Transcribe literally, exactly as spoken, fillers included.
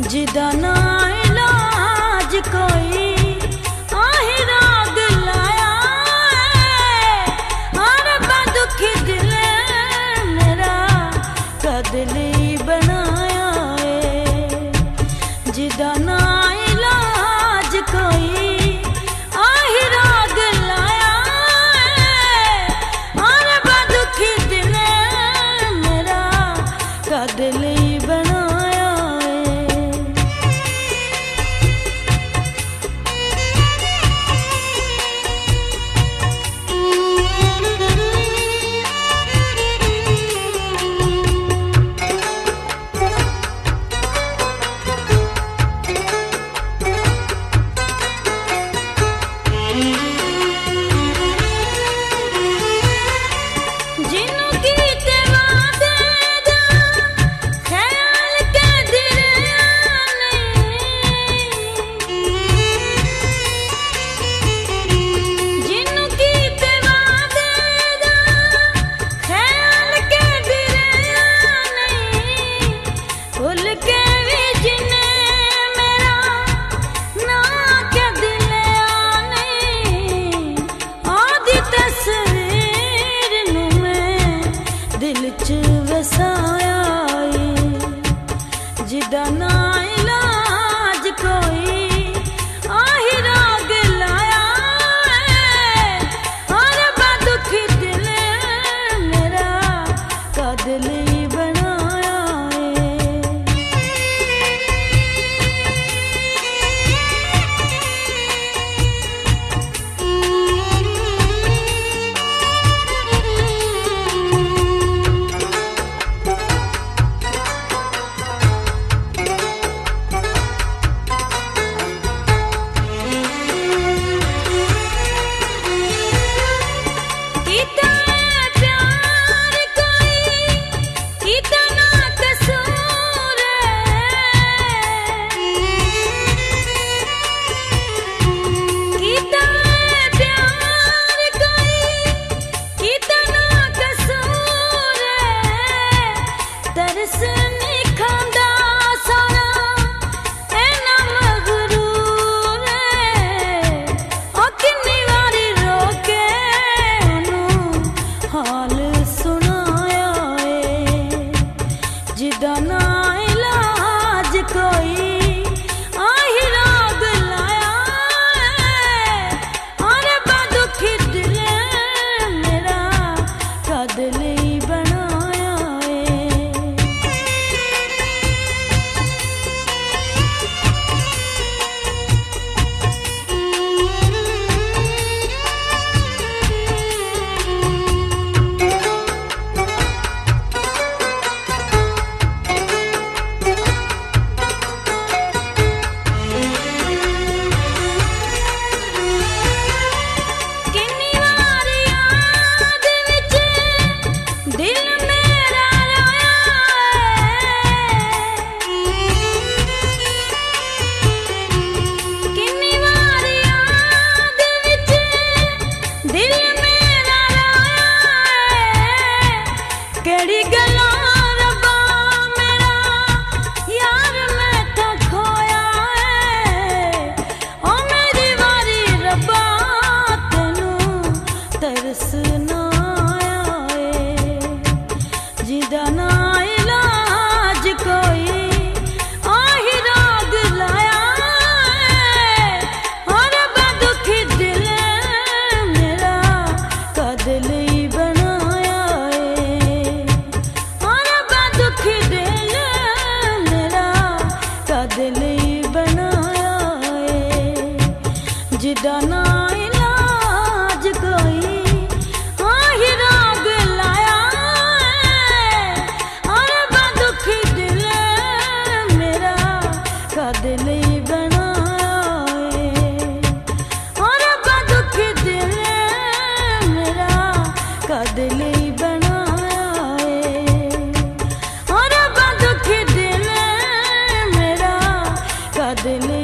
जिदा ना इलाज कोई आही राग लाया हर बदुखी दिल मेरा कदली बनाया है। जिदा ना इलाज कोई आही राग लाया हर बदुखी दिल मेरा कदली बनाया जिदा ना इलाज कोई आही राग लाया हर बदुखी दिल मेरा कदली बनाया जिदा ना इलाज कोई आही राग लाया हर बदुखी दिल मेरा कदली बनाया जिदा ना इलाज कोई आही राग लाया हर बदुखी दिल मेरा कदली बनाया हर बदुखी दिल मेरा कदली बनाया जिदा ना इलाज कोई आही राग लाया हर बदुखी दिल मेरा कदली बनाया हर बदुखी दिल मेरा कदली बनाया हर बदुखी दिल मेरा कदली